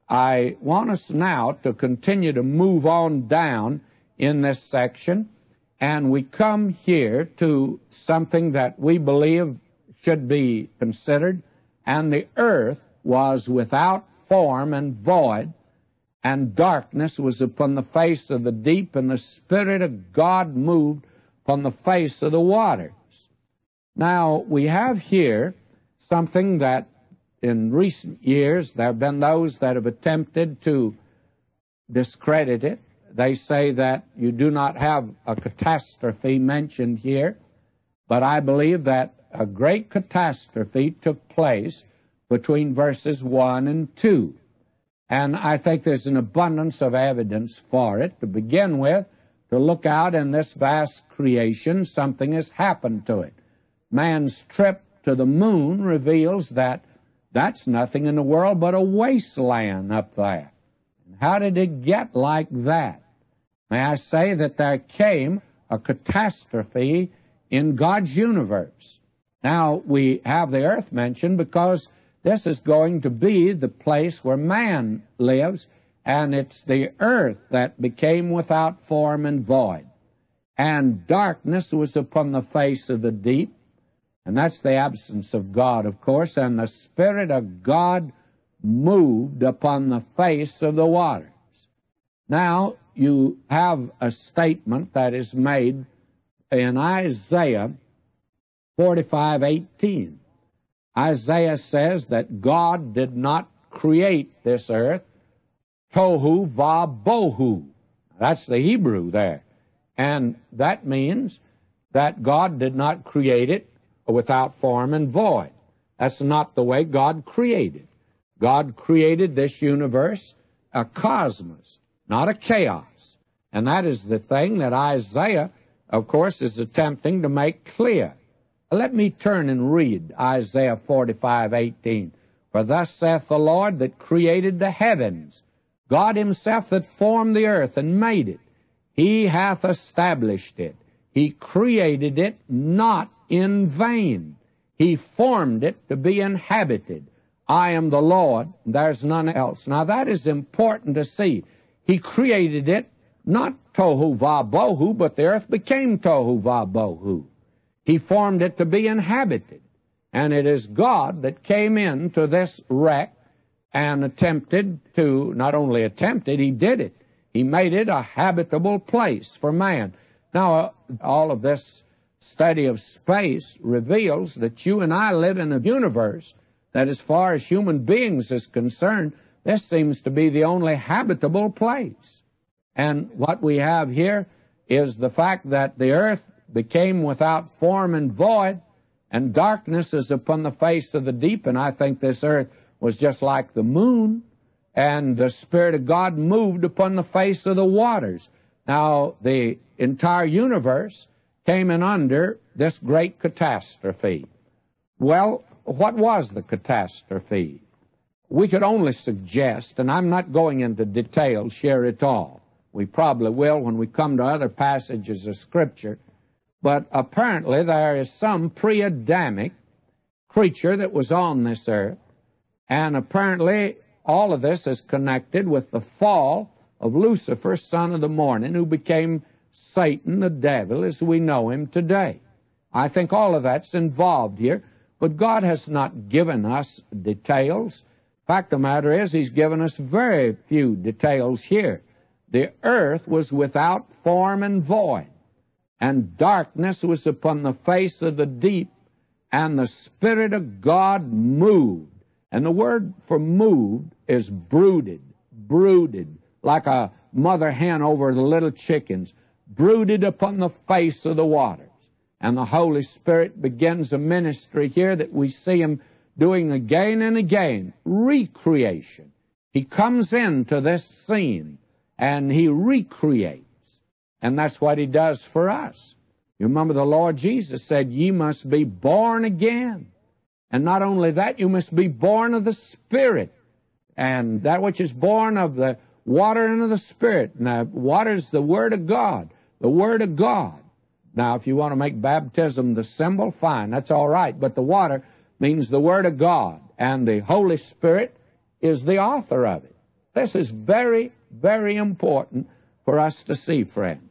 I want us now to continue to move on down in this section, and we come here to something that we believe should be considered. And the earth was without form and void, and darkness was upon the face of the deep, and the Spirit of God moved upon the face of the waters. Now, we have here something that in recent years there have been those that have attempted to discredit it. They say that you do not have a catastrophe mentioned here, but I believe that a great catastrophe took place between verses 1 and 2. And I think there's an abundance of evidence for it. To begin with, to look out in this vast creation, something has happened to it. Man's trip to the moon reveals that that's nothing in the world but a wasteland up there. And how did it get like that? May I say that there came a catastrophe in God's universe. Now, we have the earth mentioned because this is going to be the place where man lives, and it's the earth that became without form and void. And darkness was upon the face of the deep, and that's the absence of God, of course, and the Spirit of God moved upon the face of the waters. Now, you have a statement that is made in Isaiah 45:18. Isaiah says that God did not create this earth, tohu va bohu. That's the Hebrew there. And that means that God did not create it without form and void. That's not the way God created. God created this universe, a cosmos, not a chaos. And that is the thing that Isaiah, of course, is attempting to make clear. Let me turn and read Isaiah 45:18. For thus saith the Lord that created the heavens, God himself that formed the earth and made it. He hath established it. He created it not in vain. He formed it to be inhabited. I am the Lord, there's none else. Now that is important to see. He created it, not tohu va bohu, but the earth became tohu va bohu. He formed it to be inhabited. And it is God that came into this wreck and attempted to, not only attempted, he did it. He made it a habitable place for man. Now, all of this study of space reveals that you and I live in a universe that, as far as human beings is concerned, this seems to be the only habitable place. And what we have here is the fact that the earth became without form and void, and darkness is upon the face of the deep. And I think this earth was just like the moon, and the Spirit of God moved upon the face of the waters. Now, the entire universe came in under this great catastrophe. Well, what was the catastrophe? We could only suggest, and I'm not going into details here at all. We probably will when we come to other passages of Scripture. But apparently there is some pre-Adamic creature that was on this earth, and apparently all of this is connected with the fall of Lucifer, son of the morning, who became Satan, the devil, as we know him today. I think all of that's involved here, but God has not given us details. Fact of the matter is, he's given us very few details here. The earth was without form and void, and darkness was upon the face of the deep, and the Spirit of God moved. And the word for moved is brooded, like a mother hen over the little chickens, brooded upon the face of the waters. And the Holy Spirit begins a ministry here that we see him doing again and again, recreation. He comes into this scene and he recreates. And that's what he does for us. You remember the Lord Jesus said, ye must be born again. And not only that, you must be born of the Spirit. And that which is born of the water and of the Spirit. Now, water is the Word of God. The Word of God. Now, if you want to make baptism the symbol, fine, that's all right. But the water means the Word of God. And the Holy Spirit is the author of it. This is very, very important for us to see, friends.